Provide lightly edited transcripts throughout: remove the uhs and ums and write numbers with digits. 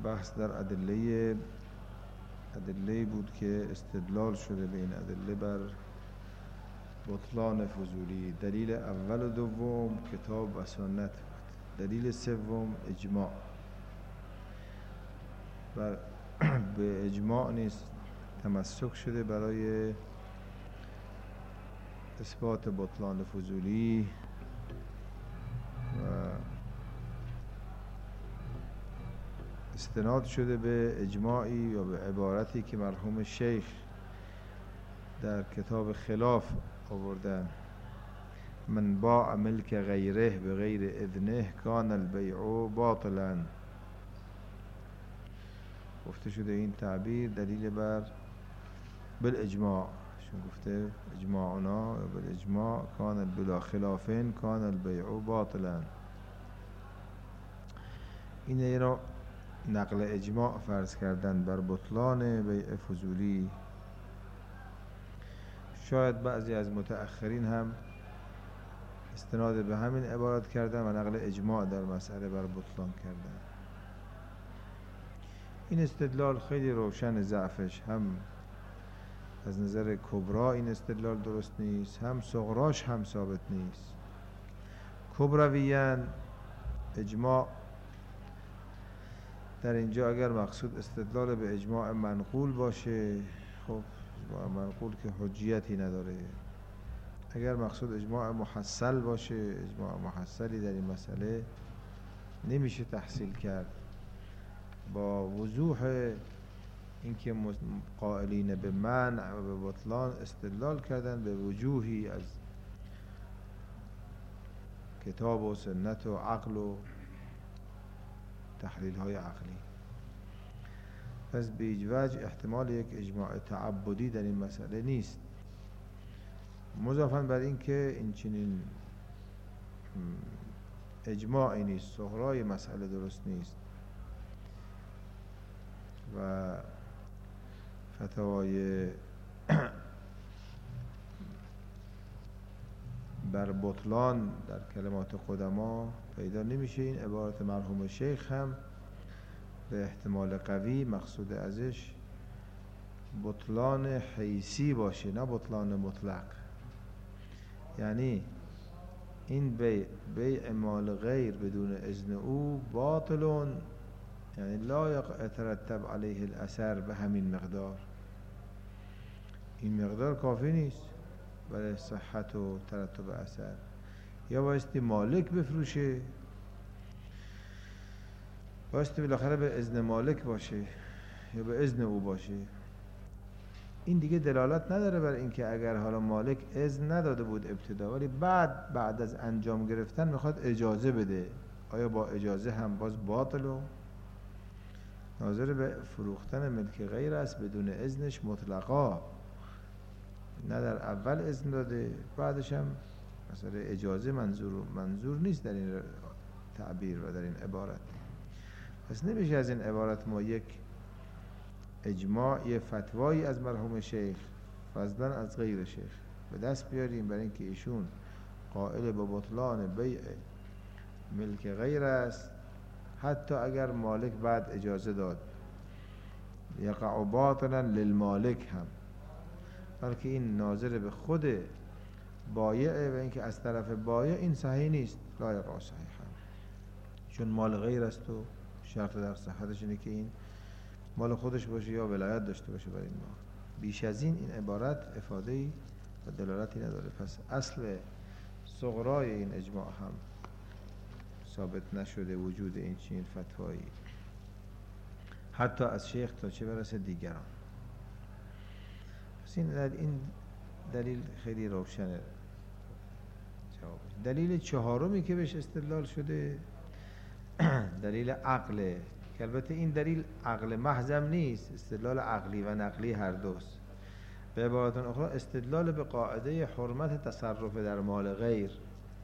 بحث در ادله بود که استدلال شده به این ادله بر بطلان فضولی. دلیل اول و دوم کتاب و سنت بود. دلیل سوم اجماع. و به اجماع نیز تمسک شده برای اثبات بطلان فضولی و استناد شده به اجماعی یا به عبارتی که مرحوم شیخ در کتاب خلاف آوردن: من باع ملک غیره به غیر اذنه کان البیع باطلا. گفته شده این تعبیر دلیل بر بالاجماع، چون گفته اجماعنا بالاجماع کان بلا خلافین کان البیع باطلا. اینه را نقل اجماع فرض کردن بر بطلان بیع فضولی. شاید بعضی از متأخرین هم استناد به همین عبارت کردن و نقل اجماع در مسئله بر بطلان کردن. این استدلال خیلی روشن ضعفش، هم از نظر کبرا این استدلال درست نیست، هم صغراش هم ثابت نیست. کبرویان اجماع در اینجا اگر مقصود استدلال به اجماع منقول باشه، خب اجماع منقول که حجیتی نداره. اگر مقصود اجماع محصل باشه، اجماع محصلی در این مسئله نمیشه تحصیل کرد. با وضوح اینکه قائلین به منع و به بطلان استدلال کردن به وجوهی از کتاب و سنت و عقل و تحلیل های عقلی. پس به هیچ وجه احتمال یک اجماع تعبدی در این مسئله نیست. مضافاً بر این که این چنین اجماعی نیست، صغرای مسئله درست نیست و فتاوای بر بطلان در کلمات قدما پیدا نمیشه. این عبارت مرحوم شیخ هم به احتمال قوی مقصود ازش بطلان حیثی باشه، نه بطلان مطلق. یعنی این بیع مال غیر بدون اذن او باطلون، یعنی لا یترتب علیه الاثر به همین مقدار. این مقدار کافی نیست برای صحت و ترتب اثر. یا بایستی مالک بفروشه، بایستی بالاخره به اذن مالک باشه یا به اذن او باشه. این دیگه دلالت نداره بر اینکه اگر حالا مالک اذن نداده بود ابتدا، ولی بعد از انجام گرفتن میخواد اجازه بده، آیا با اجازه هم باز باطل و ناظر به فروختن ملک غیر است بدون اذنش مطلقا. نه در اول اذن داده، بعدش هم مثلا اجازه منظور نیست در این تعبیر و در این عبارت. پس نمیشه از این عبارت ما یک اجماع، یه فتوایی از مرحوم شیخ فضلا از غیر شیخ به دست بیاریم برای اینکه ایشون قائل به بطلان بیع ملک غیر است، حتی اگر مالک بعد اجازه داد. یقع باطلا للمالک هم، بلکه این ناظر به خود بایعه و اینکه از طرف بایع این صحیح نیست، لا یقع صحیح هم، چون مال غیر است و شرط در صحتش اینه که این مال خودش باشه یا ولایت داشته باشه برای این مال. بیش از این عبارت افاده‌ای و دلالتی نداره. پس اصل صغرای این اجماع هم ثابت نشده وجود این چنین فتوایی، حتی از شیخ تا چه برسه دیگران. پس این دلیل خیلی روشنه. دلیل چهارمی که بهش استدلال شده دلیل عقله، که البته این دلیل عقل محضم نیست، استدلال عقلی و نقلی هر دوست. به عبارت اخرى استدلال به قاعده حرمت تصرف در مال غیر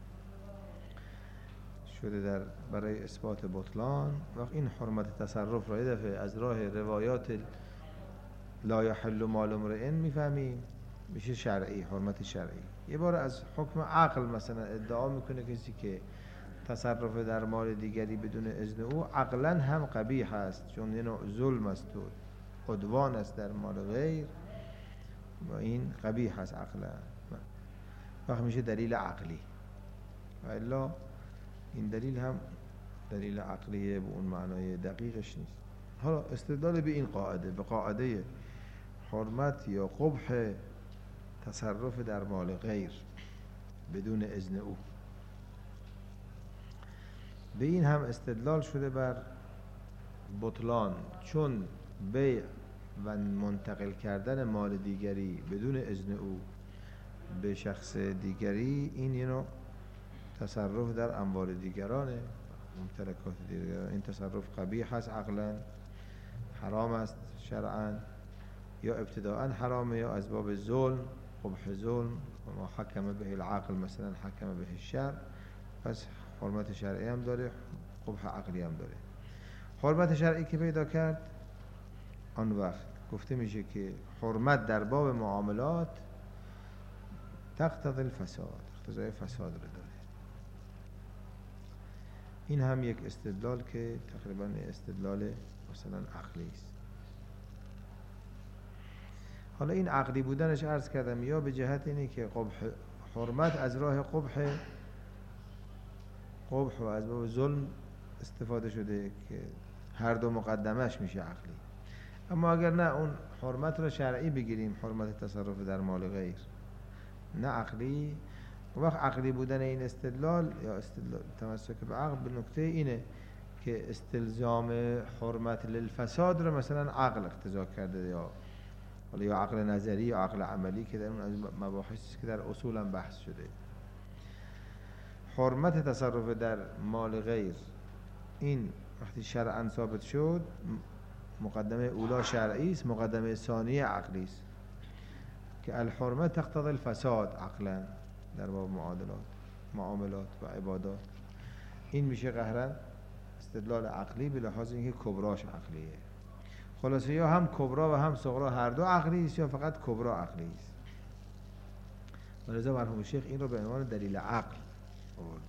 شده برای اثبات بطلان. وقت این حرمت تصرف را یه دفعه از راه روایات لا یحل مال امرئ میفهمیم، میشه شرعی، حرمت شرعی. یه بار از حکم عقل مثلا ادعا میکنه کسی که تصرف در مال دیگری بدون اذن او عقلا هم قبیح است، چون یه نوع ظلم است و عدوان است در مال غیر و این قبیح است عقلا. وقت میشه دلیل عقلی، و الا این دلیل هم دلیل عقلیه به اون معنای دقیقش نیست. حالا استدلال به این قاعده، به قاعده حرمت یا قبح تصرف در مال غیر بدون اذن او، به این هم استدلال شده بر بطلان، چون بیع و منتقل کردن مال دیگری بدون اذن او به شخص دیگری این یه نوع تصرف در اموال دیگرانه، ممتلکات دیگران. این تصرف قبیح است عقلا، حرام است شرعا، یا ابتداء حرامه یا از باب ظلم، قبح ظلم، و ما حکم به العقل مثلا حکم به الشرع، پس حرمت شرعی هم داره، قبح عقلی هم داره. حرمت شرعی که پیدا کرد، آن وقت گفته میشه که حرمت در باب معاملات تقتضی الفساد، اقتضای فساد رو داره. این هم یک استدلال که تقریبا استدلال مثلا عقلی است. حالا این عقلی بودنش عرض کردم یا به جهت اینه که قبح حرمت از راه قبح و از باب ظلم استفاده شده که هر دو مقدمش میشه عقلی. اما اگر نه اون حرمت رو شرعی بگیریم، حرمت تصرف در مال غیر، نه عقلی، وقت عقلی بودن این استدلال یا استدلال تمسک به عقل به نکته اینه که استلزام حرمت للفساد رو مثلا عقل اقتضا کرده، یا عقل نظری یا عقل عملی که در اون از مباحثی که در اصول هم بحث شده. حرمت تصرف در مال غیر این وقتی شرعاً ثابت شد، مقدمه اولا شرعی است، مقدمه ثانیه عقلی است که الحرمت تقتضی الفساد عقلا در باب معاملات و عبادات. این میشه قهرن استدلال عقلی به لحاظ اینکه کبراش عقلیه. خلاصه یا هم کبرا و هم صغرا هر دو عقلی است یا فقط کبرا عقلی است. ولذا مرحوم شیخ این رو به عنوان دلیل عقل آورد.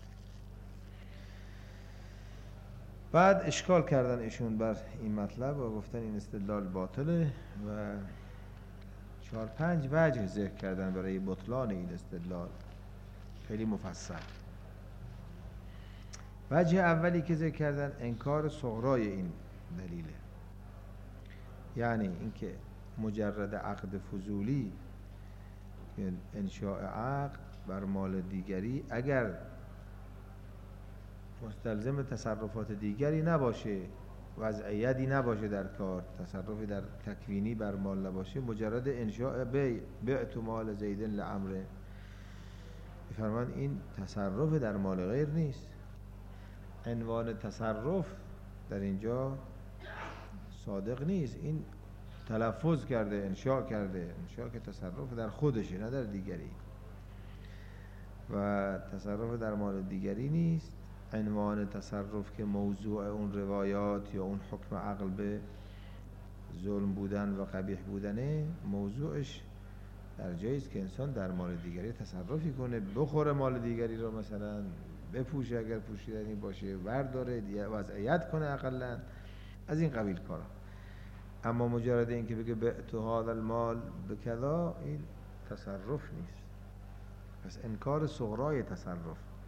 بعد اشکال کردن ایشون بر این مطلب و گفتن این استدلال باطله و 4-5 وجه ذکر کردن برای بطلان این استدلال خیلی مفصل. وجه اولی که ذکر کردن انکار صغرای این دلیله، یعنی اینکه مجرد عقد فضولی که انشاء عقد بر مال دیگری اگر مستلزم تصرفات دیگری نباشه، وضعیتی نباشه در کار، تصرفی در تکوینی بر مال نباشه، مجرد انشاء بعت مال زید لعمر، می‌فرمان این تصرف در مال غیر نیست. عنوان تصرف در اینجا صادق نیست، این تلفظ کرده، انشاء کرده، انشاء که تصرف در خودشه نه در دیگری، و تصرف در مال دیگری نیست. عنوان تصرف که موضوع اون روایات یا اون حکم عقل به ظلم بودن و قبیح بودنه، موضوعش در جاییست که انسان در مال دیگری تصرفی کنه، بخوره مال دیگری رو، مثلا بپوشه اگر پوشیدنی باشه، ورداره، وضعیت کنه اقلا، از این قبیل کارا. اما مجرد این که بگه بعت هذا المال بکذا، این تصرف نیست. پس انکار صغرای تصرف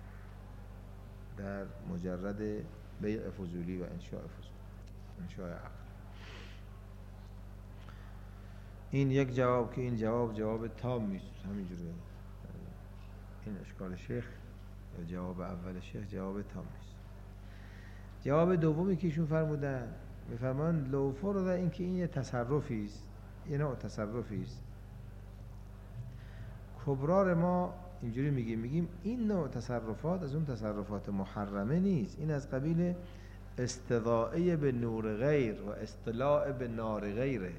در مجرد بیع فضولی و انشاء عقد. این یک جواب که این جواب تام نیست، همینجوره. این اشکال شیخ یا جواب اول شیخ جواب تام نیست. جواب دومی که ایشون فرمودن، میفرمان لو فرض این که این یه تصرفی است، یه نوع تصرفی است، کبرار ما اینجوری میگیم این نوع تصرفات از اون تصرفات محرمه نیست، این از قبیل استضاءه به نور غیر و اصطلاع به نار غیره.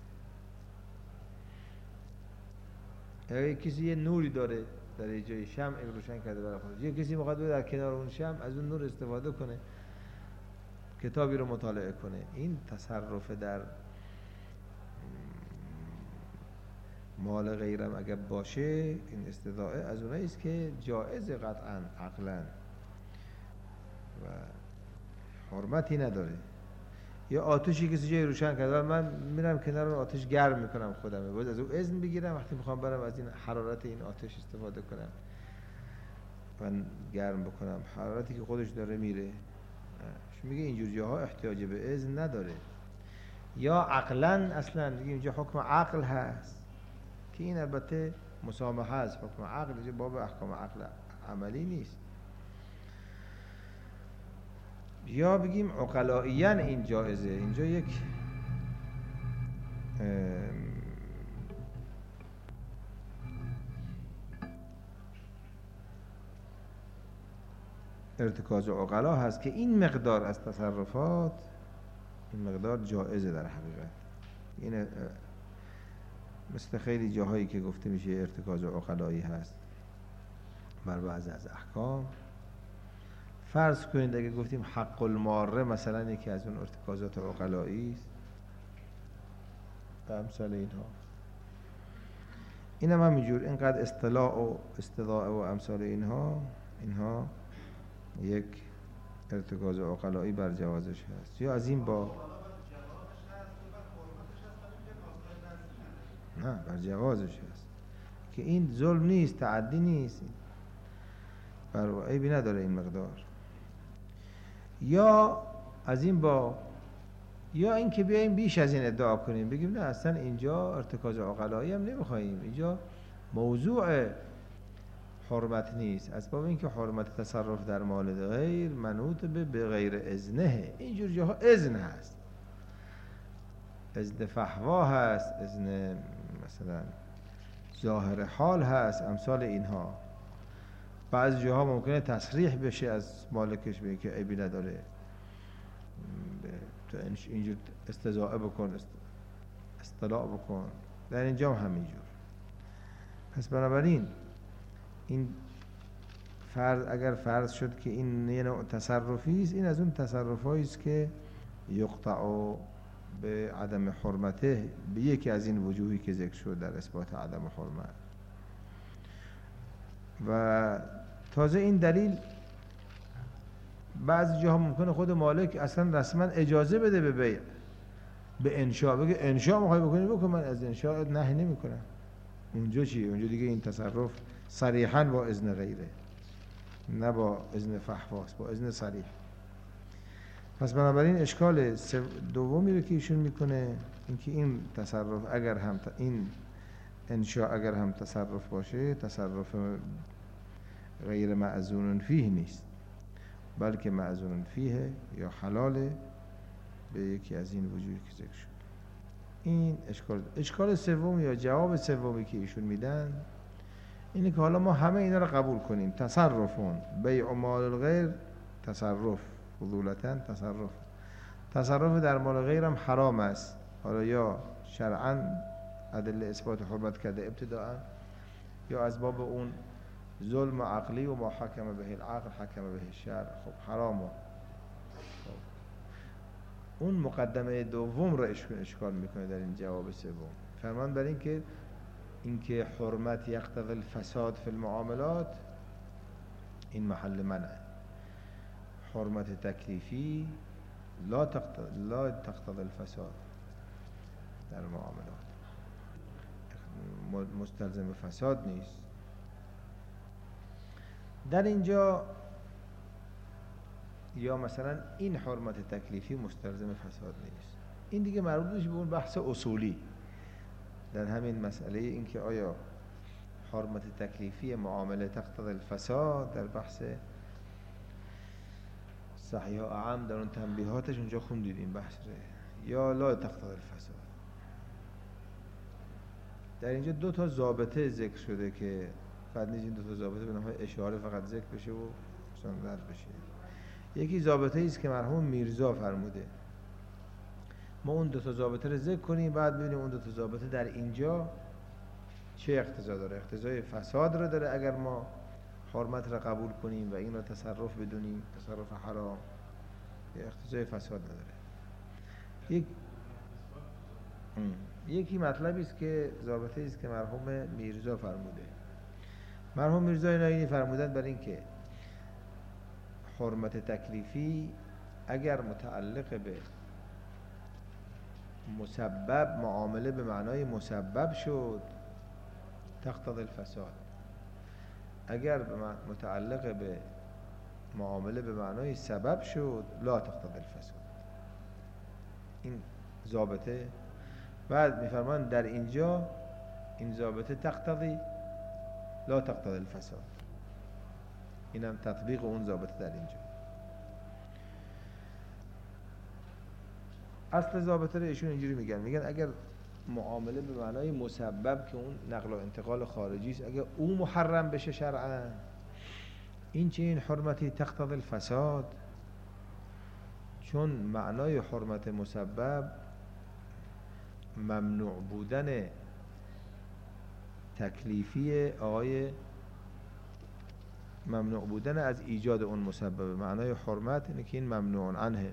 اگه کسی یه نوری داره در یه جای شمع روشن کرده برای خودش، یه کسی میخواد در کنار اون شمع از اون نور استفاده کنه، کتابی رو مطالعه کنه، این تصرف در مال غیرم اگر باشه، این استضاءه از اونایی است که جائز قطعا عقلا، و حرمتی نداره. یا آتشی کسی جای روشن کرده، من میرم کنار اون آتش گرم میکنم خودم، باید از اون اذن بگیرم وقتی میخوام برم از این حرارت این آتش استفاده کنم و گرم بکنم، حرارتی که خودش داره میره. میگه اینجور جاها احتیاج به اذن نداره. یا عقلاً اصلا دیگه اینجا حکم عقل هست که این البته مسامحه است، حکم عقل اینجا باب احکام عقل عملی نیست. یا بگیم عقلائیاً این جایزه. اینجا یک ارتکاز عقلا هست که این مقدار از تصرفات، این مقدار جایزه در حقیقت. این مثل خیلی جاهایی که گفته میشه ارتکاز عقلایی هست بر بعضی از احکام. فرض کنید اگه گفتیم حق الماره مثلا یکی از اون ارتکازات عقلایی است و امثال اینها، این هم همینجور اینقدر اصطلاع و استضاء و امثال اینها یک ارتکاز عقلایی بر جوازش هست. یا از این با نه بر جوازش هست که این ظلم نیست، تعدی نیست، بر عیبی نداره این مقدار. یا از این با یا این که بیاییم بیش از این ادعا کنیم، بگیم نه اصلا اینجا ارتکاز عقلایی هم نمیخواییم، اینجا موضوع حرمت نیست، اسباب این که حرمت تصرف در مال غیر منوط به غیر اذنه. اینجور جاها اذن هست، اذن فحوا هست، اذن مثلا ظاهر حال هست، امثال اینها. بعضی جاها ممکنه تصریح بشه از مالکش به که عیبی نداره تو اینجور استضاء بکن، اصطلاع بکن. در اینجا هم همینجور. پس بنابراین این فرض اگر فرض شد که این یه نوع تصرفی است، این از اون تصرفایی است که یقطع به عدم حرمته به یکی از این وجوهی که ذکر شد در اثبات عدم حرمت. و تازه این دلیل بعضی جاها ممکنه خود مالک اصلا رسما اجازه بده به بیع، به انشاء، بگه انشاء میخوای بکنی بکن، من از انشاء نهی نمیکنم. اونجا چی؟ اونجا دیگه این تصرف صریحاً با اذن غیره، نه با اذن فحواست، با اذن صریح. پس بنابراین اشکال دومی رو که ایشون میکنه اینکه این تصرف اگر هم این انشاء اگر هم تصرف باشه، تصرف غیر معذون فیه نیست، بلکه معذون فیه یا حلاله به یکی از این وجوهی که ذکر شد. این اشکال سوم یا جواب سومی که ایشون میدن اینه که حالا ما همه اینا رو قبول کنیم، تصرفون بیع مال الغیر تصرف، فضولتاً تصرف در مال غیر هم حرام است، حالا یا شرعاً ادله اثبات حرمت کرده ابتداءً، یا از باب اون ظلم عقلی و ما حکم به العقل حکم به الشرع، خب حرامه. اون مقدمه دوم را اشکال میکنه در این جواب سوم. فرمان بر اینکه حرمت یقتضی الفساد فی المعاملات، این محل منع. حرمت تکلیفی لا تقتضی الفساد در معاملات، مستلزم فساد نیست. در اینجا یا مثلا این حرمت تکلیفی مستلزم فساد نیست، این دیگه مربوط میشه به اون بحث اصولی در همین مسئله، اینکه آیا حرمت تکلیفی معامله تقتضی الفساد در بحث صحیح و اعم در اون تنبیهاتش اونجا خوندید این بحث یا لا تقتضی الفساد. در اینجا دو تا ضابطه ذکر شده که بعد نیست این دو تا ضابطه به نحو اشاره فقط ذکر بشه و مثلا رد بشه. یکی ضابطه است که مرحوم میرزا فرموده ما اون دو تا ضابطه رو ذکر کنیم، بعد ببینیم اون دو تا ضابطه در اینجا چه اقتضا داره. اقتضای فساد رو داره اگر ما حرمت رو قبول کنیم و این رو تصرف بدونیم، تصرف حرام، یا اقتضای فساد نداره. یکی مطلبی است که ضابطه است که مرحوم میرزا فرموده. مرحوم میرزا اینایی فرمودن برای اینکه حرمت تکلیفی اگر متعلق به مسبب، معامله به معنای مسبب شد تقتضی الفساد. اگر متعلق به معامله به معنای سبب شد لا تقتضی الفساد. این ضابطه. بعد میفرمان در اینجا این ضابطه تقتضی لا تقتضی الفساد. اینم تطبیق اون ضابطه در اینجا. اصل ضابطه رو ایشون اینجوری میگن اگر معامله به معنای مسبب که اون نقل و انتقال خارجی است اگر او محرم بشه شرعا، این چه این حرمتی تقتضی الفساد، چون معنای حرمت مسبب ممنوع بودن تکلیفی آقای ممنوع بودن از ایجاد اون مسبب. معنای حرمت اینه که این ممنوع عنه.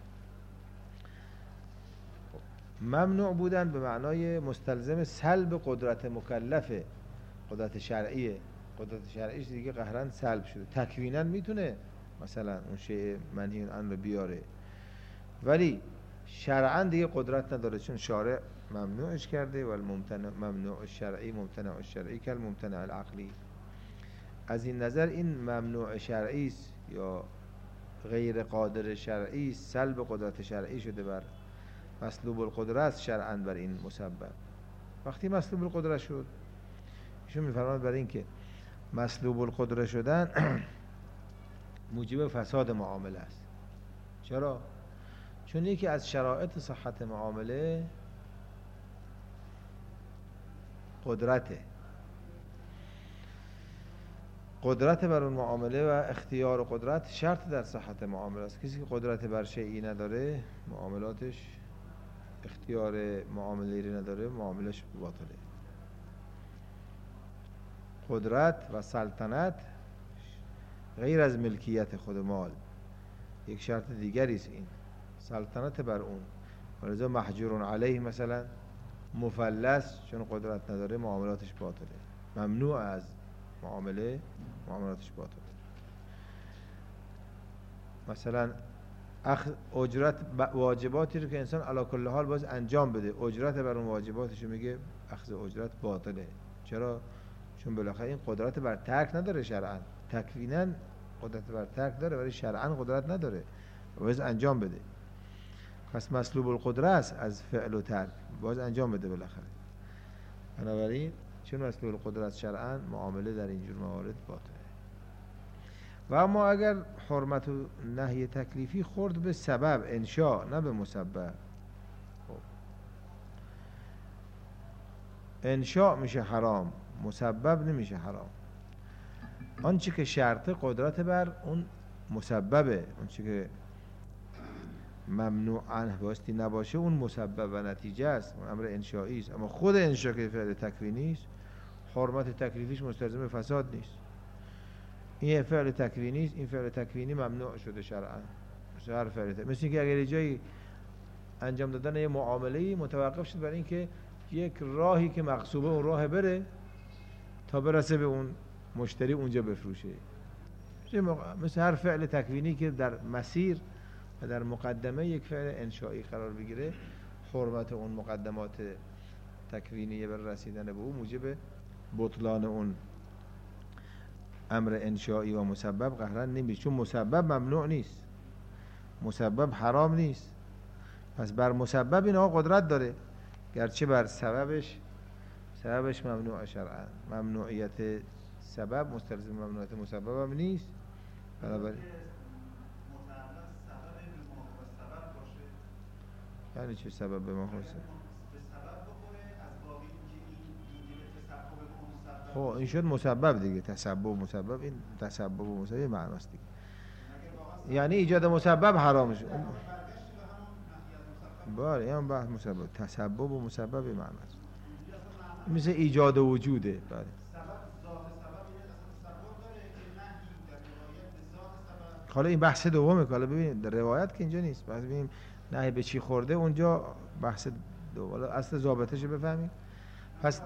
ممنوع بودن به معنای مستلزم سلب قدرت مکلفه، قدرت شرعیه. قدرت شرعیش دیگه قهرن سلب شده. تکویناً میتونه مثلا اون شیء منهی عنه رو بیاره، ولی شرعاً دیگه قدرت نداره، چون شارع ممنوعش کرده و الممتنع ممنوع الشرعی ممتنع الشرعی کل ممتنع العقلی. از این نظر این ممنوع شرعی است یا غیر قادر شرعی، سلب قدرت شرعی شده بر مسلوب القدره است شرعاً بر این مسبب. وقتی مسلوب القدره شد، ایشون میفرماید برای اینکه مسلوب القدره شدن موجب فساد معامله است. چرا؟ چون یکی از شرایط صحت معامله قدرته. قدرت بر اون معامله و اختیار و قدرت شرط در صحت معامله است. کسی که قدرت بر شیئی نداره، معاملاتش اختیار معامله نداره، معاملش باطله. قدرت و سلطنت غیر از ملکیت خود مال یک شرط دیگری است. این سلطنت بر اون، ولذا محجور علیه مثلا مفلس، چون قدرت نداره معاملاتش باطله، ممنوع از معامله، معاملاتش باطله. مثلا اجرت واجباتی رو که انسان علی کل حال باز انجام بده، اجرت بر اون واجباتش رو میگه اخذ اجرت باطله. چرا؟ چون بالاخره این قدرت بر ترک نداره شرعاً. تکویناً قدرت بر ترک داره ولی شرعاً قدرت نداره، باز انجام بده. پس مسلوب القدره است از فعل و ترک، باز انجام بده بالاخره. بنابراین چون مسلوب القدره است شرعاً، معامله در اینجور موارد باطله. و اما اگر حرمت و نهی تکلیفی خورد به سبب انشاء نه به مسبب، انشاء میشه حرام، مسبب نمیشه حرام. آنچه که شرط قدرت بر اون مسببه، آنچه که ممنوع عنه باستی نباشه اون مسبب و نتیجه است، اون امر انشایی است. اما خود انشاء که فعل تکوینی است، حرمت تکلیفیش مستلزم فساد نیست. این فعل تکوینی است، این فعل تکوینی ممنوع شده شرعا. مثل هر فعل تکوینی، مثل اینکه اگر جایی انجام دادن یه معامله‌ای متوقف شد برای اینکه یک راهی که مغصوبه اون راه بره تا برسه به اون مشتری اونجا بفروشه. مثل هر فعل تکوینی که در مسیر و در مقدمه یک فعل انشایی قرار بگیره، حرمت اون مقدمات تکوینی بر رسیدن به او موجب بطلان اون امر انشایی و مسبب قهرن نمیشه، چون مسبب ممنوع نیست، مسبب حرام نیست. پس بر مسبب این آقا قدرت داره، گرچه بر سببش ممنوع شرعا. ممنوعیت سبب مستلزم ممنوعیت مسبب هم نیست. بنابراین یعنی چه سبب به ما خواست؟ خب این شد مسبب دیگه. تسبب مسبب، این تسبب و مسبب معناست دیگه. یعنی ایجاد مسبب حرام شد. بله این بحث مسبب، تسبب و مسبب معناست. مثل ایجاد وجوده. بله. حالا این بحث دومه که حالا ببینید در روایت که اینجا نیست. بعد ببینیم نهی به چی خورده، اونجا بحث دوم. حالا اصل ضابطه‌ش رو بفهمیم. پس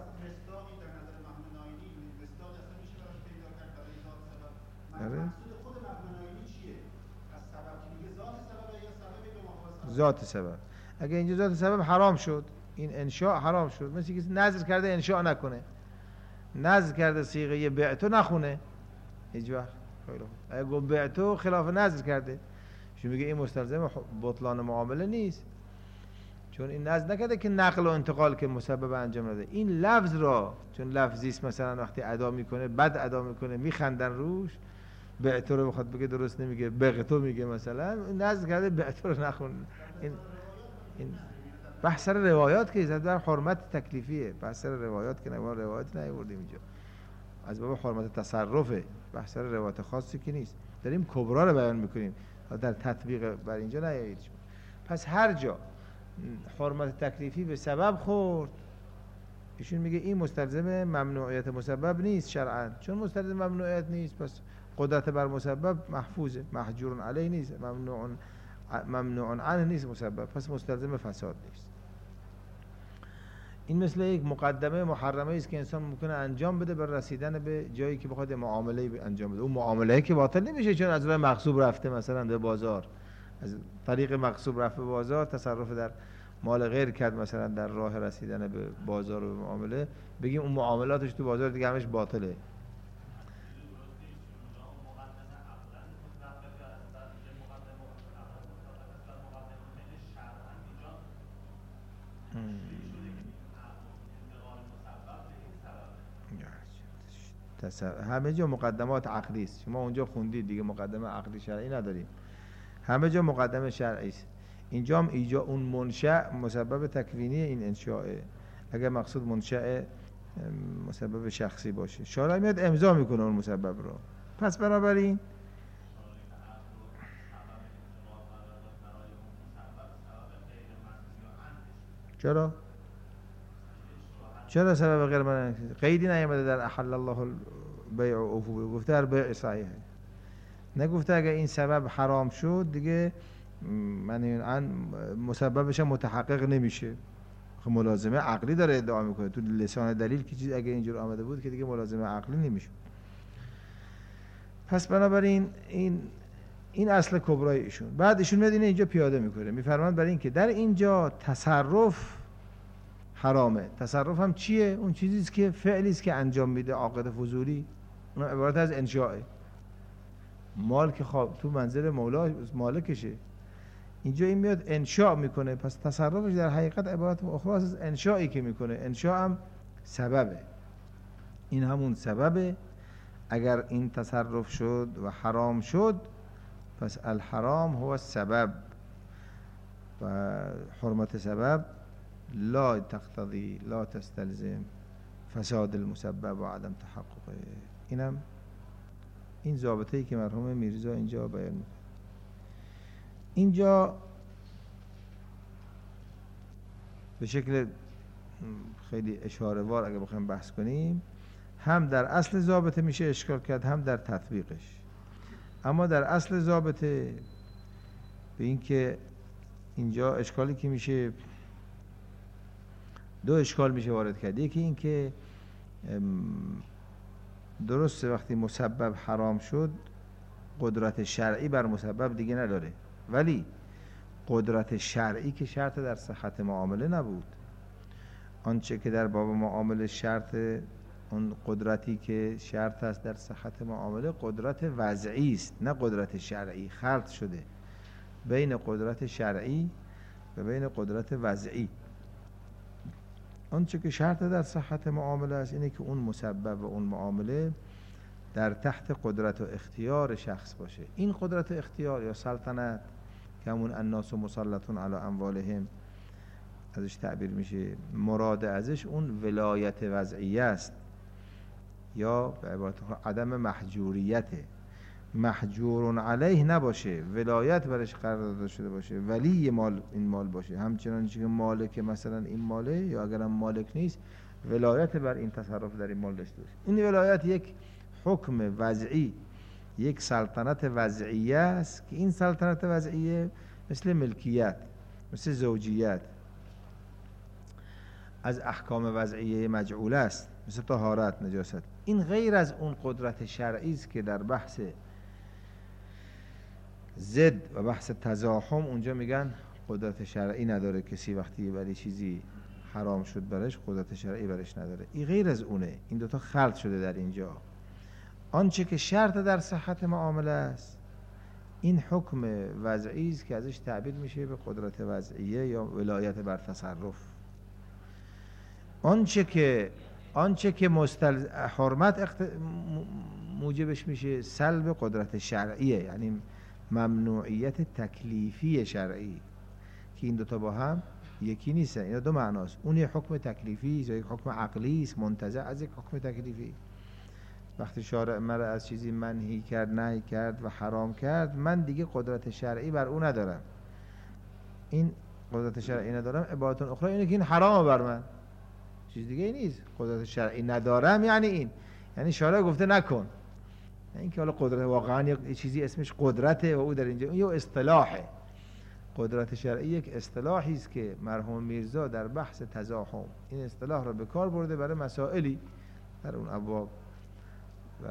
ذات سبب. اگه اینجا ذات سبب حرام شد، این انشاء حرام شد. مثل که نذر کرده انشاء نکنه، نذر کرده صیغه بعتو نخونه هیچ وقت. خیلی خوب. اگه گفت بعتو خلاف نذر کرده، شما میگه این مستلزم بطلان معامله نیست، چون این نذر نکرده که نقل و انتقال که مسبب انجام نده. این لفظ را چون لفظی است، مثلا وقتی ادا میکنه بد ادا میکنه میخندن روش، بعتو رو بخواد بگه درست نمیگه، بغتو میگه مثلا، نذر کرده بعتو رو نخون. این بحث سر روایات که در حرمت تکلیفیه، بحث سر روایات که نگاه روایت نیاوردیم اینجا، از باب حرمت تصرفه، بحث سر روایت خاصی که نیست، داریم کبرا رو بیان میکنیم، در تطبیق بر اینجا نیایید. پس هر جا حرمت تکلیفی به سبب خورد، ایشون میگه این مستلزم ممنوعیت مسبب نیست شرعاً، چون مستلزم ممنوعیت نیست پس قدرت بر مسبب محفوظه، محجور علیه نیست، ممنوع عنه نیست مسبب، پس مستلزم فساد نیست. این مثل یک مقدمه محرمه است که انسان ممکنه انجام بده بر رسیدن به جایی که بخواد معامله انجام بده. اون معامله که باطل نمیشه چون از راه مغصوب رفته مثلا به بازار، از طریق مغصوب رفته به بازار تصرف در مال غیر کرد، مثلا در راه رسیدن به بازار و معامله، بگیم اون معاملاتش تو بازار دیگه همش باطله. همه جا مقدمات عقلی است. شما اونجا خوندید دیگه، مقدمه عقلی شرعی نداریم، همه جا مقدمه شرعی است. اینجا هم اون منشأ مسبب تکوینی این انشاءه، اگر مقصود منشأ مسبب شخصی باشه شارع میاد امضا میکنه اون مسبب رو. پس بنابراین چرا سبب غیر من قیدی نیامده در احل الله البیع و اوفوا، گفته در بیع صحیحه، نگفته اگه این سبب حرام شد دیگه من مسببش متحقق نمیشه. خب ملازمه عقلی داره ادعا میکنه تو لسان دلیل که چیز اگه اینجور آمده بود که دیگه ملازمه عقلی نمیشه. پس بنابراین این اصل کبرای ایشون. بعد ایشون میاد اینجا پیاده میکنه، میفرماند برای این که در اینجا تصرف حرامه. تصرف هم چیه؟ اون چیزیست که فعلیست که انجام میده عاقد فضولی، اون عبارت از انشاءه. مال که خواب تو منزل مولا مالکشه، اینجا این میاد انشاء میکنه، پس تصرفش در حقیقت عبارت اخرى از انشائی که میکنه. انشاء هم سببه، این همون سببه. اگر این تصرف شد و حرام شد پس الحرام هو السبب و حرمت سبب لا تقتضی لا تستلزم فساد المسبب و عدم تحققه. این ضابطه‌ای که مرحوم میرزا اینجا بیان می‌کنه. اینجا به شکل خیلی اشاره وار اگه بخوایم بحث کنیم، هم در اصل ضابطه میشه اشکال کرد، هم در تطبیقش. اما در اصل ضابطه به این که اینجا اشکالی که میشه، دو اشکال میشه وارد کرد. یکی این که درسته وقتی مسبب حرام شد قدرت شرعی بر مسبب دیگه نداره، ولی قدرت شرعی که شرط در صحت معامله نبود. آنچه که در باب معامله شرط، اون قدرتی که شرط است در صحت معامله قدرت وضعی است نه قدرت شرعی. خلط شده بین قدرت شرعی و بین قدرت وضعی. آنچه که شرط در صحت معامله است اینه که اون مسبب و اون معامله در تحت قدرت و اختیار شخص باشه. این قدرت و اختیار یا سلطنت که همون الناس مسلطون علی اموالهم ازش تعبیر میشه، مراد ازش اون ولایت وضعیه است، یا به عبارت عدم محجوریته، محجور علیه نباشه، ولایت برش قرار داده شده باشه، ولی این مال باشه. همچنان که مالک مثلا این ماله، یا اگرم مالک نیست ولایت بر این تصرف در این مال داشته باشه. این ولایت یک حکم وضعی، یک سلطنت وضعیه است که این سلطنت وضعیه مثل ملکیت، مثل زوجیت، از احکام وضعیه مجعوله است، مثل طهارت، نجاست. این غیر از اون قدرت شرعی است که در بحث ضد و بحث تزاحم اونجا میگن قدرت شرعی نداره. کسی وقتی برای چیزی حرام شد برش قدرت شرعی برش نداره. این غیر از اونه. این دوتا خلط شده در اینجا. آنچه که شرط در صحت معامله است این حکم وضعی است که ازش تعبیر میشه به قدرت وضعیه یا ولایت بر تصرف. آنچه که حرمت موجبش میشه سلب قدرت شرعیه، یعنی ممنوعیت تکلیفی شرعی، که این دوتا با هم یکی نیستن. اینا دو معناست. اون یه حکم تکلیفی است یا یک حکم عقلی است منتزع از یک حکم تکلیفی. وقتی شارع مرا از چیزی منهی کرد، نهی کرد و حرام کرد، من دیگه قدرت شرعی بر او ندارم. این قدرت شرعی ندارم عبارت اخرى اینه که این حرامه بر من، چیز دیگه ای نیست. قدرت شرعی ندارم یعنی این، یعنی شارع گفته نکن، نه اینکه حالا قدرت واقعا یک چیزی اسمش قدرته و او در اینجا یه اصطلاحه. قدرت شرعی یک اصطلاحی است که مرحوم میرزا در بحث تزاحم این اصطلاح را به کار برده برای مسائلی در اون ابواب و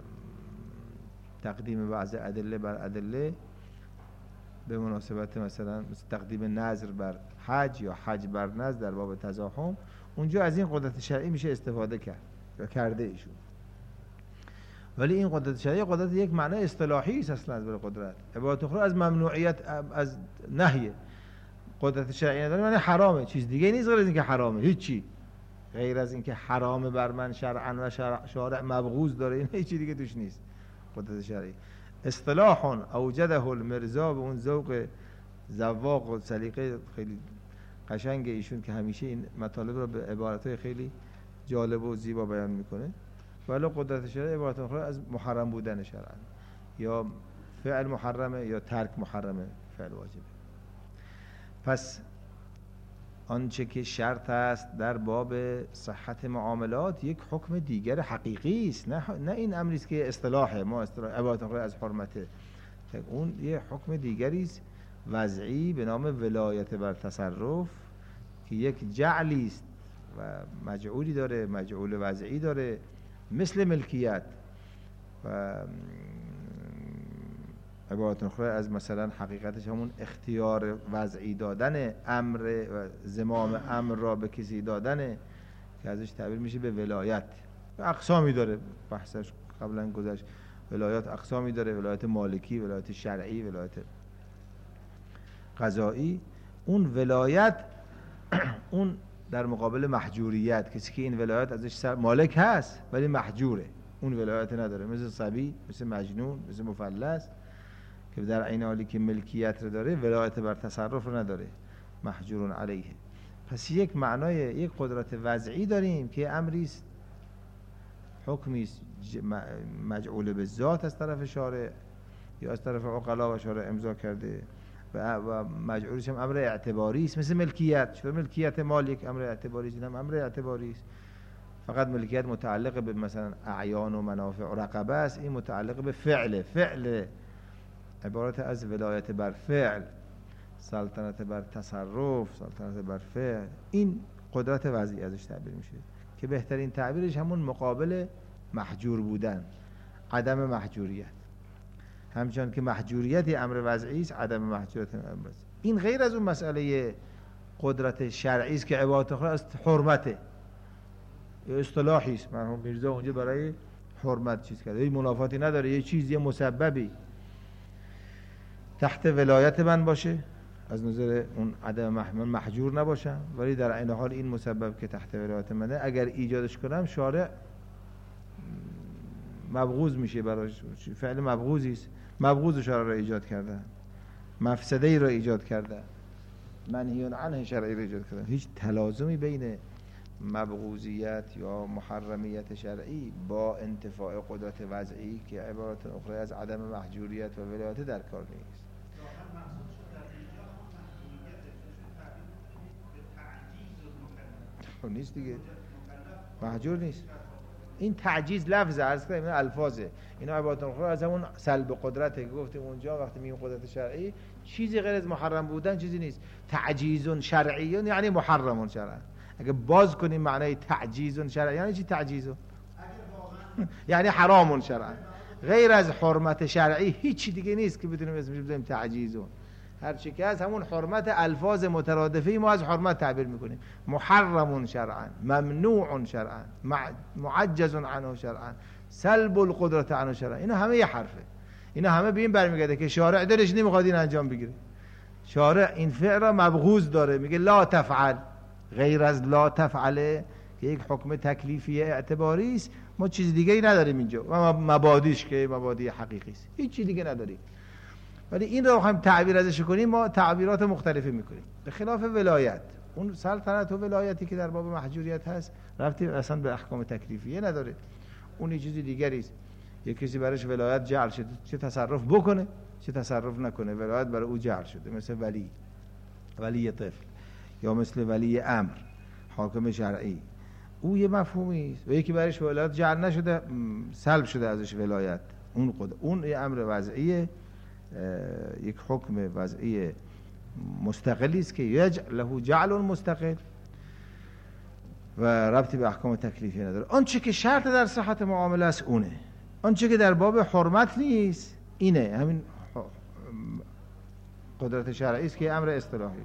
تقدیم بعض ادله بر ادله به مناسبت مثلا تقدیم نذر بر حج یا حج بر نذر در باب تزاحم. اونجا از این قدرت شرعی میشه استفاده کرد یا کرده ایشون. ولی این قدرت شرعی قدرت یک معنی اصطلاحی است اصلا. از بر قدرت عبارت اخرى از ممنوعیت، از نهی. قدرت شرعی نداره یعنی حرامه، چیز دیگه نیست غیر از اینکه حرامه، هیچی غیر از اینکه حرامه بر من شرعا و شارع مبغوض داره، این هیچی دیگه توش نیست. قدرت شرعی اصطلاح اوجده المرزا، به اون ذوق ذواق و سلیقه خیلی قشنگ ایشون که همیشه این مطالب رو به عبارت‌های خیلی جالب و زیبا بیان میکنه. ولی قدرت شرعی عبارت اخرى از محرم بودن شرعا، یا فعل محرمه یا ترک محرمه، فعل واجبه. پس آنچه که شرط است در باب صحت معاملات یک حکم دیگر حقیقی است، نه این امری است که اصطلاحه، ما اصطلاح عبارت اخرى از حرمته. اون یه حکم دیگری است وضعی به نام ولایت بر تصرف که یک جعلی است و مجعولی داره، مجعول وضعی داره مثل ملکیت و عبارت اخرى از مثلا حقیقتش همون اختیار وضعی دادن امر و زمام امر را به کسی دادن که ازش تعبیر میشه به ولایت. اقسامی داره، بحثش قبلا گذشت. ولایت اقسامی داره، ولایت مالکی، ولایت شرعی، ولایت قضایی. اون ولایت اون در مقابل محجوریت، کسی که این ولایت ازش مالک هست ولی محجوره، اون ولایت نداره، مثل صبی، مثل مجنون، مثل مفلس که در عین حالی که ملکیت رو داره ولایت بر تصرف رو نداره، محجور علیه. پس یک معنای یک قدرت وضعی داریم که امری است، حکمی است مجعول به ذات از طرف شارع یا از طرف عقلا و شارع امضا کرده و مجعولش هم امر اعتباری است، مثل ملکیت. چون ملکیت مال یک امر اعتباری است، هم امر اعتباری است. فقط ملکیت متعلق به مثلا اعیان و منافع و رقبه است، این متعلق به فعل عبارت از ولایت بر فعل، سلطنت بر تصرف، سلطنت بر فعل. این قدرت وضعی ازش تعبیر میشه که بهترین تعبیرش همون مقابل محجور بودن، عدم محجوریت. همچنان که محجوریت امر وضعی است، عدم محجوریت امر وضعی. این غیر از اون مسئله قدرت شرعی است که عبارت اخرى از حرمته، اصطلاحی است. مرحوم میرزا اونجا برای حرمت چیز کرده، هیچ منافاتی نداره، یه چیز، یه مسببی تحت ولایت من باشه، از نظر اون عدم محجور نباشم، ولی در عین حال این مسبب که تحت ولایت منه اگر ایجادش کنم شارع مبغوض میشه، براش فعل مبغوضی است، مبغوض شارع را ایجاد کرده، مفسده ای را ایجاد کرده، منهی عنه شرعی را ایجاد کرده. هیچ تلازمی بین مبغوضیت یا محرمیت شرعی با انتفاع قدرت وضعی که عبارت اخرى از عدم محجوریت و ولایت در کار نیست. نیست دیگه، محجور نیست. این تعجیز لفظه، عرض کنم این الفاظه، اینا عبارت اخرى از همون سلب قدرته که گفتیم اونجا. وقتی میگیم قدرت شرعی چیزی غیر از محرم بودن چیزی نیست. تعجیز شرعی یعنی محرم شرعا. اگه باز کنیم معنای تعجیز شرعی یعنی چی؟ تعجیز یعنی حرام شرعا. غیر از حرمت شرعی هیچی دیگه نیست که بدونیم اسمش بذاریم تعجیز. هر چی که هست همون حرمت الفاظ مترادفی ما از حرمت تعبیر میکنیم. محرم شرعا، ممنوع شرعا، معجز عنه شرعا، سلب القدرت عنه شرعا. اینا همه یه حرفه، اینا همه به این برمیگرده که شارع دلش نمیخواد این انجام بگیره. شارع این فعل را مبغوض داره، میگه لا تفعل. غیر از لا تفعله که یک حکم تکلیفی اعتباری است، ما چیز دیگه ای نداریم اینجا و مبادیش که مبادی حقیقی است، هیچ چیز دیگه نداریم. ولی این رو هم تعبیر ازش کنیم ما تعبیرات مختلفی میکنیم. به خلاف ولایت، اون سلطنت و ولایتی که در باب محجوریت هست ربطی اصلا به احکام تکلیفیه نداره، اون یه چیز دیگری است. یک کسی برایش ولایت جعل شده، چه تصرف بکنه چه تصرف نکنه، ولایت برای او جعل شده، مثل ولی طفل یا مثل ولی امر، حاکم شرعی، او یه مفهومی است. و یکی برایش ولایت جعل نشده، سلب شده ازش ولایت، اون یه امر وضعیه، یک حکم وضعی مستقلی است که له جعل مستقل و ربطی به احکام تکلیفی نداره. آنچه که شرط در صحت معامله است اونه، آنچه که در باب حرمت نیست اینه، همین قدرت شرعی است که امر اصطلاحی.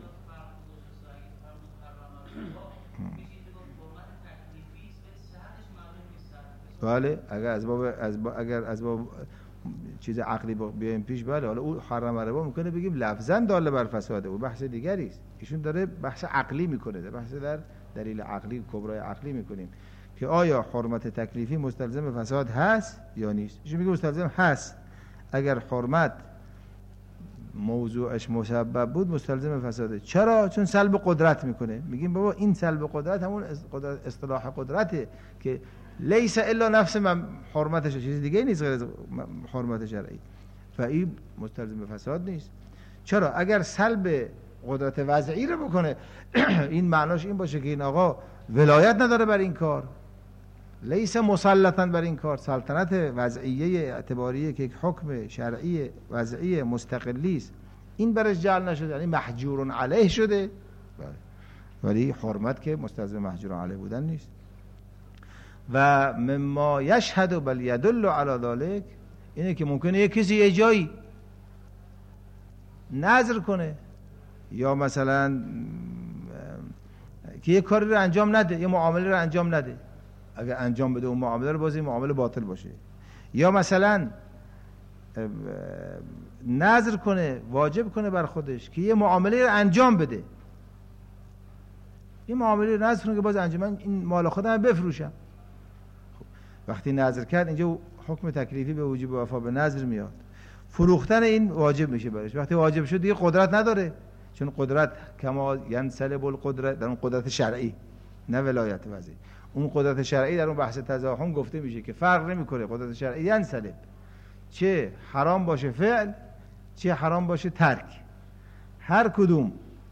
بله اگر از باب چیز عقلی بیایم پیش، بله حالا او حرم ربا میکنه بگیم لفظاً داله بر فساده، او بحث دیگری است. ایشون داره بحث عقلی میکنه، بحث در دلیل عقلی کبرای عقلی میکنیم که آیا حرمت تکلیفی مستلزم فساد هست یا نیست. ایشون میگه مستلزم هست. اگر حرمت موضوعش مسبب بود مستلزم فساده. چرا؟ چون سلب قدرت میکنه. میگیم بابا این سلب قدرت همون اصطلاح قدرته که لیس الا نفس حرمتش، چیز دیگه نیست غیر از حرمت شرعی، و این مستلزم به فساد نیست. چرا؟ اگر سلب قدرت وضعی رو بکنه این معناش این باشه که این آقا ولایت نداره بر این کار، لیس مسلطا بر این کار، سلطنت وضعیه اعتباریه که یک حکم شرعی وضعی مستقلی است، این برش جعل نشده، یعنی محجور علیه شده، ولی حرمت که مستلزم محجور علیه بودن نیست. و مما یشهد بل یدل علی ذلک، اینه که ممکنه یک کسی یه جایی نظر کنه یا مثلا که یه کاری رو انجام نده، یه معامله رو انجام نده، اگر انجام بده اون معامله رو باز این معامله باطل باشه، یا مثلا نظر کنه، واجب کنه بر خودش که یه معامله رو انجام بده، یه معامله رو نظر کنه که باز انجام، من این مال خودم بفروشم. وقتی نظر کرد اینجا حکم تکلیفی به وجوب وفا به نظر میاد، فروختن این واجب میشه برش. وقتی واجب شد دیگه قدرت نداره، چون قدرت کما ینسلب القدرت، در اون قدرت شرعی نه ولایت وضعی، اون قدرت شرعی در اون بحث تزاحم گفته میشه که فرق نمیکنه، قدرت شرعی ینسلب، چه حرام باشه فعل چه حرام باشه ترک، هر کدوم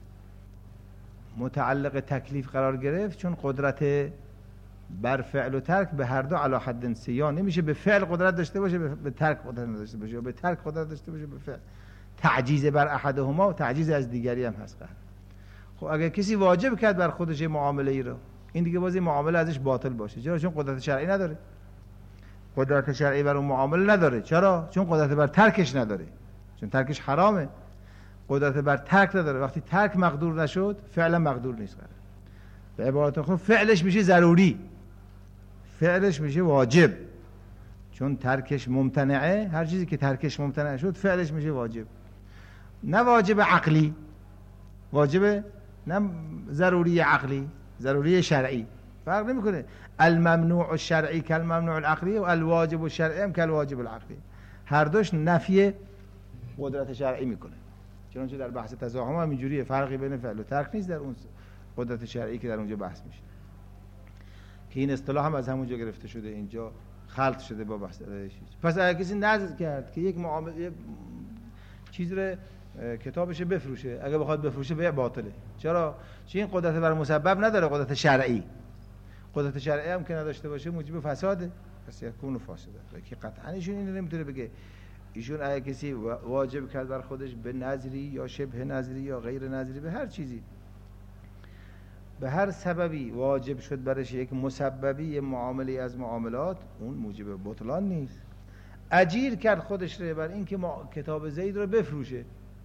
متعلق تکلیف قرار گرفت، چون قدرت بر فعل و ترک به هر دو علی حد سیا، نمیشه به فعل قدرت داشته باشه به ترک قدرت نداشته باشه، یا به ترک قدرت داشته باشه به فعل. تعجیز بر احدهما و تعجیز از دیگری هم هست. خب اگر کسی واجب کرد بر خودش معامله ای رو، این دیگه باز این معامله ازش باطل باشه. چرا؟ چون قدرت شرعی نداره، قدرت شرعی بر اون معامله نداره. چرا؟ چون قدرت بر ترکش نداره، چون ترکش حرامه. قدرت بر ترک نداره، وقتی ترک مقدور نشد فعلا مقدور نیست. به عبارت خود فعلش میشه ضروری، فعلش میشه واجب، چون ترکش ممتنعه. هر چیزی که ترکش ممتنع شد فعلش میشه واجب، نه واجب عقلی، واجب نه ضروری عقلی، ضروری شرعی. فرق نمیکنه. الممنوع الشرعی کالممنوع العقلی و الواجب الشرعی هم کالواجب العقلی، هر دوش نفی قدرت شرعی میکنه. چنانچه در بحث تزاحم هم اینجوریه، فرقی بین فعل و ترک نیست در اون قدرت شرعی که در اونجا بحث میشه، که این اصطلاح هم از همونجا گرفته شده، اینجا خلط شده با بحث چیز. پس اگر کسی نظر کرد که یک معامله چیز رو کتابش بفروشه، اگه بخواد بفروشه بیع باطله. چرا؟ چون این قدرت بر مسبب نداره، قدرت شرعی. قدرت شرعی هم که نداشته باشه موجب فساده، پس یکون فاسده. که قطعا ایشون این نمیتونه بگه. ایشون اگه کسی واجب کرد بر خودش به نظری یا شبه نظری یا غیر نظری، به هر چیزی، به هر سببی واجب شد برش یک مسببی، یک معامله از معاملات، اون موجب بطلان نیست. اجیر کرد خودش رو بر این که کتاب زید رو بفروشه،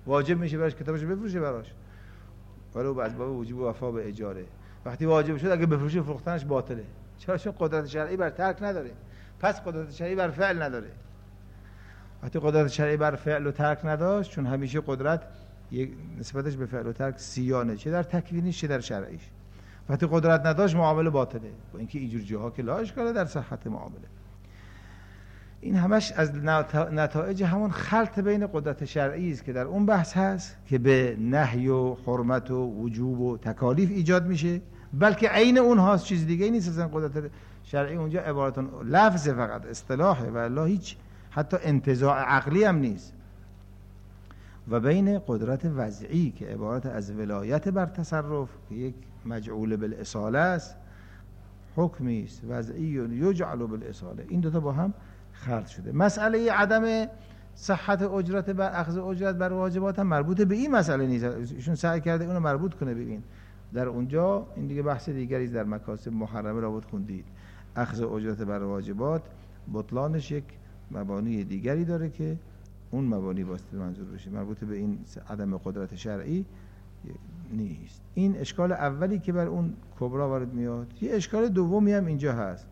واجب میشه براش کتابش بفروشه براش، ولی او از باب وجوب وفا به اجاره. وقتی واجب شد اگه بفروشه فروختنش باطله. چرا؟ چون قدرت شرعی بر ترک نداره، پس قدرت شرعی بر فعل نداره. وقتی قدرت شرعی بر فعل و ترک نداشت، چون همیشه قدرت نسبتش به فعل و ترک سیانه، چه در تکوینیش چه در شرعیش. وقتی قدرت نداشت معامله باطله، با اینکه اینجور جاها که لا اشکاله در صحت معامله. این همش از نتایج همون خلط بین قدرت شرعی است که در اون بحث هست که به نهی و حرمت و وجوب و تکالیف ایجاد میشه، بلکه عین اون هاست، چیز دیگه نیست. اصلا قدرت شرعی اونجا عبارت لفظ فقط، اصطلاحه و الا هیچ حتی انتزاع عقلی هم نیست. و بین قدرت وضعی که عبارت از ولایت بر تصرف که یک مجعول بالاصاله است، حکمی است وضعی یجعل بالاصاله، این دوتا با هم خلط شده. مسئله عدم صحت اجرت بر اخذ اجرت بر واجبات هم مربوط به این مسئله نیست، ایشون سعی کرده اونو مربوط کنه به این. در اونجا این دیگه بحث دیگری در مکاسب محرمه را بود خوندید. اخذ اجرت بر واجبات بطلانش یک مبانی دیگری داره که اون مبانی واسطه منظور بشه، مربوط به این عدم قدرت شرعی نیست. این اشکال اولی که بر اون کبرا وارد میاد. یه اشکال دومی هم اینجا هست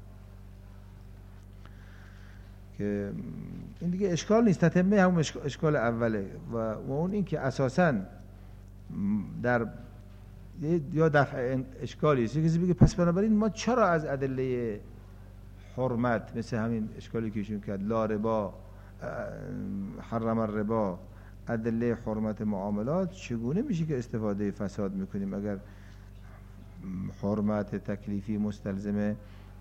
که این دیگه اشکال نیست، تتمه همون اشکال اوله و اون این که اساساً در یا دفع اشکالی است. کسی بگه پس بنابراین ما چرا از ادله حرمت مثل همین اشکالی که ایشون کرد لا ربا حرم الربا، ادله حرمت معاملات، چگونه میشه که استفاده فساد میکنیم اگر حرمت تکلیفی مستلزم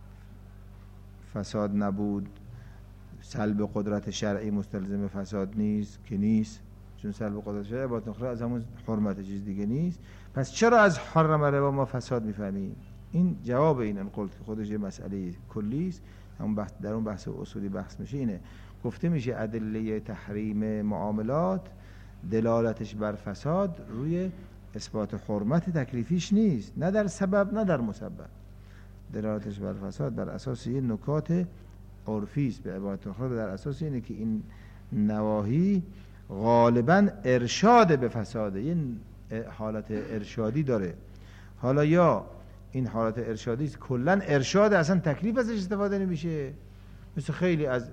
فساد نبود، سلب قدرت شرعی مستلزم فساد نیست که نیست، چون سلب قدرت شرعی عبارت اخرى از همون حرمت چیز دیگه نیست، پس چرا از حرم الربا ما فساد میفهمیم؟ این جواب این انقلت که خودش یه مسئله کلی است، همون بحث در اون بحث اصولی بحث میشه. اینه گفته میشه ادله تحریم معاملات دلالتش بر فساد روی اثبات حرمت تکلیفیش نیست، نه در سبب نه در مسبب. دلالتش بر فساد بر اساس یه نکات عرفی است، به عبارت اخرى در اساس اینه که این نواهی غالبا ارشاد به فساده، یه حالت ارشادی داره. حالا یا این حالت ارشادی است کلا ارشاد، اصلا تکلیف ازش استفاده نمیشه، مثل خیلی از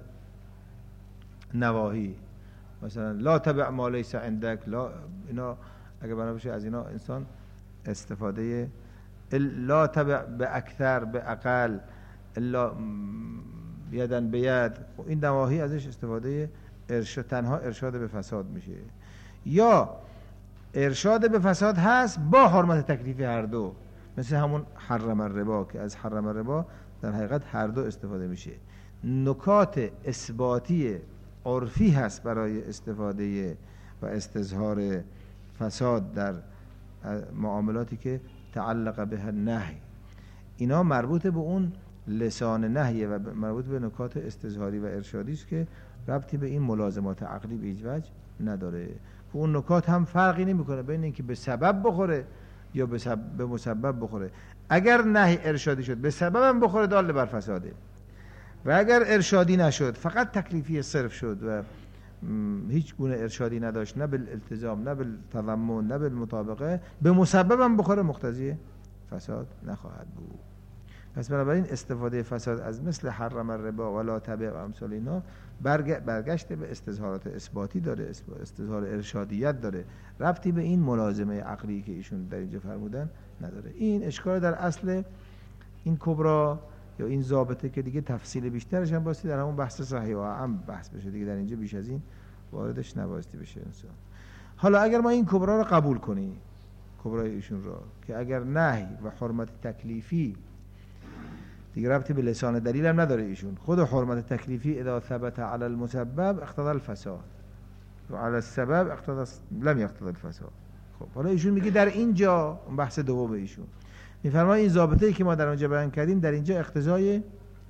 نواهی، مثلا لا تبع ما لیس عندک، لا، اینا اگه بنا بشه از اینا انسان استفاده، لا تبع به اکثر به اقل، الا یدن به ید، این نواهی ازش استفاده ارشاد، تنها ارشاد به فساد میشه. یا ارشاد به فساد هست با حرمت تکلیفی هر دو، مثل همون حرم الربا که از حرم الربا در حقیقت هر دو استفاده میشه. نکات اثباتی عرفی هست برای استفاده و استظهار فساد در معاملاتی که تعلق به نهی، اینا مربوط به اون لسان نهیه و مربوط به نکات استظهاری و ارشادی است که ربطی به این ملازمات عقلی به هیچ وجه نداره. و اون نکات هم فرقی نمیکنه بین اینکه به سبب بخوره یا به مسبب بخوره. اگر نهی ارشادی شد به سبب هم بخوره دال بر فساده، و اگر ارشادی نشد فقط تکلیفی صرف شد و هیچ گونه ارشادی نداشت، نه بالالتزام نه بالتضمن نه بالمطابقه، به مسبب هم بخوره مقتضی فساد نخواهد بود. پس بنابراین استفاده فساد از مثل حرم الربا ولا تبع و امثال اینا برگشته به استظهارات اثباتی داره، استظهار ارشادیت داره، ربطی به این ملازمه عقلی که ایشون در اینجا فرمودن نداره. این اشکال در اصل این کبرا یا این ضابطه که دیگه تفصیل بیشترش هم باستی در همون بحث صحیح و اعم بحث بشه دیگه، در اینجا بیش از این واردش نباستی بشه انسان. حالا اگر ما این کبرا رو قبول کنیم، کبرای ایشون را، که اگر نهی و حرمت تکلیفی دیگه ربطی به لسان دلیل هم نداره، ایشون خود حرمت تکلیفی اذا ثبت علی المسبب اقتضى الفساد و علی السبب اقتضى لم يقتضى الفساد. خب حالا ایشون میگه در اینجا بحث دوم ایشون میفرماید این ضابطه‌ای که ما در اونجا بیان کردیم در اینجا اقتضای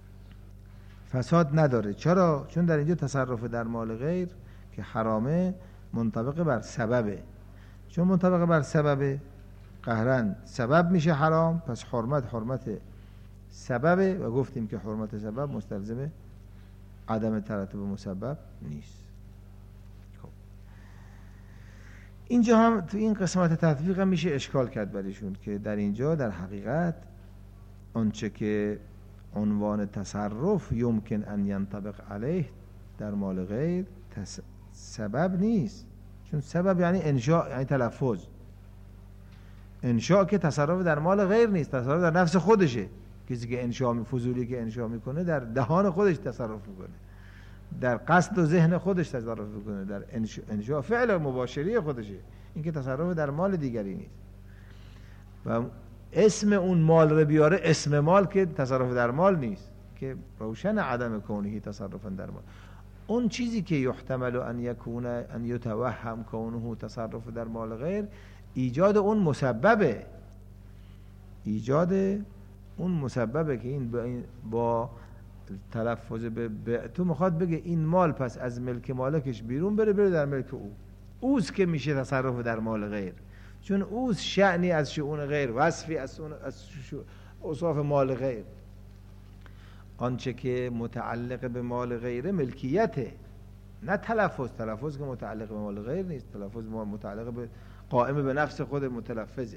فساد نداره. چرا؟ چون در اینجا تصرف در مال غیر که حرامه منطبق بر سببه، چون منطبق بر سببه قهرن سبب میشه حرام، پس حرمت سببه و گفتیم که حرمت سبب مستلزم عدم ترتب مسبب نیست. خب اینجا هم تو این قسمت تطبیق هم میشه اشکال کرد برایشون که در اینجا در حقیقت آنچه که عنوان تصرف یمکن ان ینطبق علیه در مال غیر سبب نیست، چون سبب یعنی انشاء، یعنی تلفظ. انشاء که تصرف در مال غیر نیست، تصرف در نفس خودشه. کسی که انشاء فضولی که انشاء میکنه در دهان خودش تصرف میکنه، در قصد و ذهن خودش تصرف میکنه، در انشاء فعل مباشری خودشه، این که تصرف در مال دیگری نیست. و اسم اون مال رو بیاره، اسم مال که تصرف در مال نیست، که روشن عدم کونهی تصرفا در مال. اون چیزی که یحتمل ان یکون ان یتوهم کونه تصرف در مال غیر، ایجاد اون مسببه، ایجاد اون مسببه که این با تلفظ به تو میخواد بگه این مال پس از ملک مالکش بیرون بره در ملک اوست که میشه تصرف در مال غیر، چون اوست شأنی از شؤون غیر، وصفی از اوصاف مال غیر. آنچه که متعلق به مال غیر ملکیته، نه تلفظ. تلفظ که متعلق به مال غیر نیست، تلفظ متعلق به قائم به نفس خود متلفظه.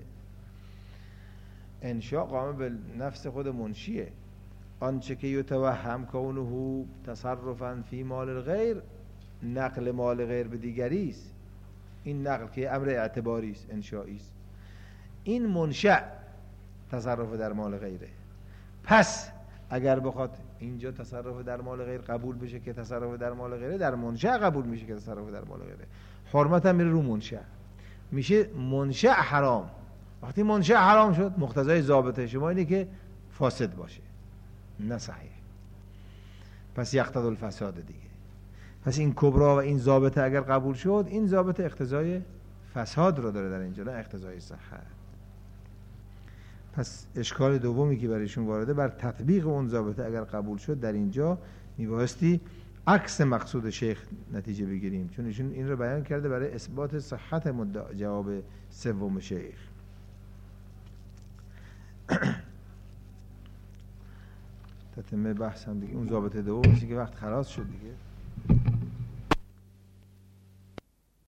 انشاء قائم به نفس خود منشیه. آنچه که یتوهم کونه تصرفا فی مال الغیر، نقل مال غیر به دیگری است. این نقل که امر اعتباری است، انشایی است، این منشأ تصرف در مال غیره. پس اگر بخواد اینجا تصرف در مال غیر قبول بشه که تصرف در مال غیره، در منشأ قبول میشه که تصرف در مال غیره. حرمت هم میره رو منشأ، میشه منشأ حرام. وقتی منشأ حرام شد، مقتضای ضابطه شما اینه که فاسد باشه، نه صحیح. پس یقتضی الفساد دیگه. پس این کبرا و این ضابطه اگر قبول شد، این ضابطه اقتضای فساد رو داره در اینجا، نه اقتضای صحت. پس اشکال دومی که برایشون وارده، بر تطبیق اون ضابطه اگر قبول شد، در اینجا میبایستی عکس مقصود شیخ نتیجه بگیریم، چون ایشون این رو بیان کرده برای اثبات صحت جواب سوم شیخ. تتمه بحث هم دیگه اون ضابطه دوم میشه که وقت خلاص شد دیگه.